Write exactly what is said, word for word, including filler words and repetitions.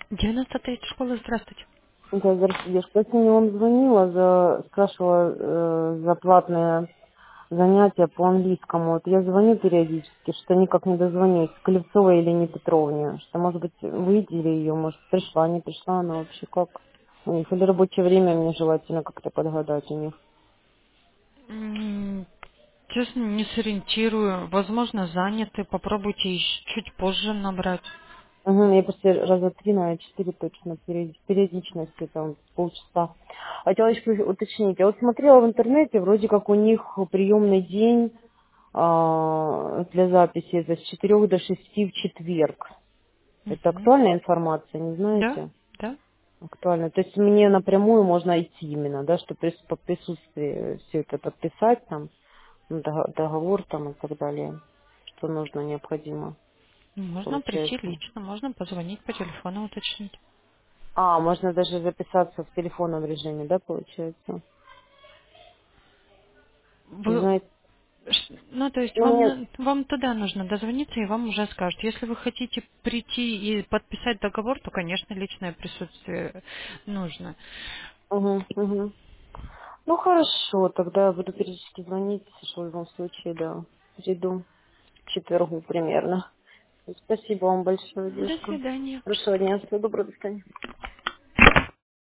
девяносто три школа, здравствуйте. Да, здравствуйте, девушка. Я сегодня вам звонила, за, спрашивала э, за платные занятия по английскому. Вот я звоню периодически, что никак не дозвонюсь, Клевцовой или не Петровне. Что, может быть, вы видели ее, может, пришла, не пришла, она вообще как? У них или рабочее время мне желательно как-то подгадать у них. М, Честно, не сориентирую. Возможно, заняты. Попробуйте ещё чуть позже набрать. Угу, я просто раза три, наверное, четыре точно, период- периодичности, там, полчаса. Хотела еще уточнить. Я вот смотрела в интернете, вроде как у них приемный день а, для записи это с четырёх до шести в четверг. Это Мгм. актуальная информация, не Да, знаете? да. Актуально. То есть мне напрямую можно идти именно, да, чтобы прис- по присутствии все это подписать, там, ну, дог- договор там и так далее, что нужно, необходимо, Можно прийти получается. лично, можно позвонить по телефону, уточнить. А, можно даже записаться в телефонном режиме, да, получается? Не Вы, знаете, ш- ну, то есть ну, вам, мне, на- вам туда нужно дозвониться, и вам уже скажут. Если вы хотите прийти и подписать договор, то, конечно, личное присутствие нужно. угу, угу. Ну, хорошо, тогда я буду периодически звонить, что в любом случае, да, приду к четвергу примерно. Спасибо вам большое, До девушка. свидания. Хорошего дня, всего доброго, до свидания.